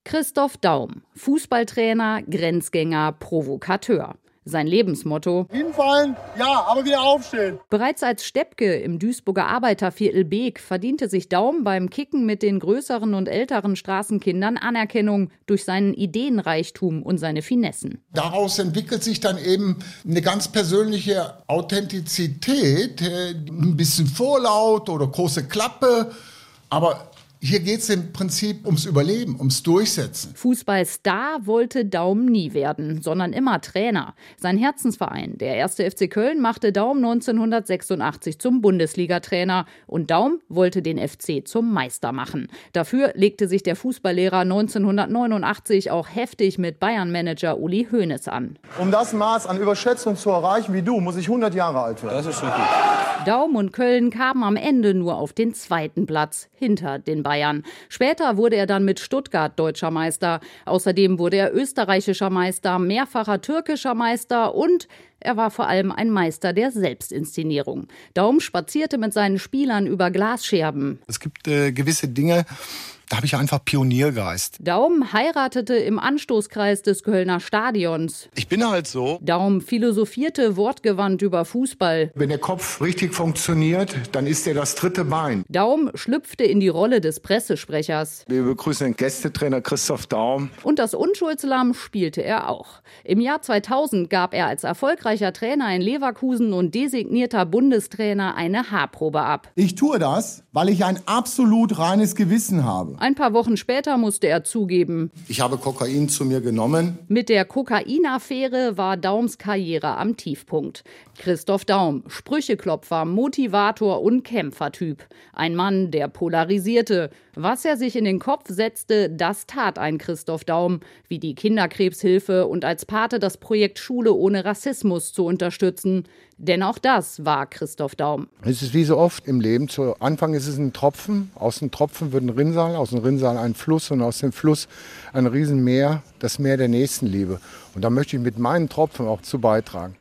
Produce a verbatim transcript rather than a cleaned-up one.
Christoph Daum, Fußballtrainer, Grenzgänger, Provokateur. Sein Lebensmotto: Hinfallen, ja, aber wieder aufstehen. Bereits als Steppke im Duisburger Arbeiterviertel Beek verdiente sich Daum beim Kicken mit den größeren und älteren Straßenkindern Anerkennung durch seinen Ideenreichtum und seine Finessen. Daraus entwickelt sich dann eben eine ganz persönliche Authentizität, ein bisschen Vorlaut oder große Klappe, aber hier geht es im Prinzip ums Überleben, ums Durchsetzen. Fußballstar wollte Daum nie werden, sondern immer Trainer. Sein Herzensverein, der erste F C Köln, machte Daum neunzehnhundertsechsundachtzig zum Bundesliga-Trainer. Und Daum wollte den F C zum Meister machen. Dafür legte sich der Fußballlehrer neunzehnhundertneunundachtzig auch heftig mit Bayern-Manager Uli Hoeneß an. Um das Maß an Überschätzung zu erreichen wie du, muss ich hundert Jahre alt werden. Das ist richtig. Daum und Köln kamen am Ende nur auf den zweiten Platz, hinter den Bayern. Später wurde er dann mit Stuttgart deutscher Meister. Außerdem wurde er österreichischer Meister, mehrfacher türkischer Meister und er war vor allem ein Meister der Selbstinszenierung. Daum spazierte mit seinen Spielern über Glasscherben. Es gibt äh, gewisse Dinge, da habe ich einfach Pioniergeist. Daum heiratete im Anstoßkreis des Kölner Stadions. Ich bin halt so. Daum philosophierte wortgewandt über Fußball. Wenn der Kopf richtig funktioniert, dann ist er das dritte Bein. Daum schlüpfte in die Rolle des Pressesprechers. Wir begrüßen den Gästetrainer Christoph Daum. Und das Unschuldslamm spielte er auch. Im Jahr zweitausend gab er als erfolgreicher Trainer in Leverkusen und designierter Bundestrainer eine Haarprobe ab. Ich tue das, weil ich ein absolut reines Gewissen habe. Ein paar Wochen später musste er zugeben: Ich habe Kokain zu mir genommen. Mit der Kokainaffäre war Daums Karriere am Tiefpunkt. Christoph Daum, Sprücheklopfer, Motivator und Kämpfertyp. Ein Mann, der polarisierte. Was er sich in den Kopf setzte, das tat ein Christoph Daum, wie die Kinderkrebshilfe und als Pate das Projekt Schule ohne Rassismus zu unterstützen. Denn auch das war Christoph Daum. Es ist wie so oft im Leben. Zu Anfang ist es ein Tropfen. Aus dem Tropfen wird ein Rinnsal, aus dem Rinnsal ein Fluss und aus dem Fluss ein Riesenmeer, das Meer der Nächstenliebe. Und da möchte ich mit meinen Tropfen auch zu beitragen.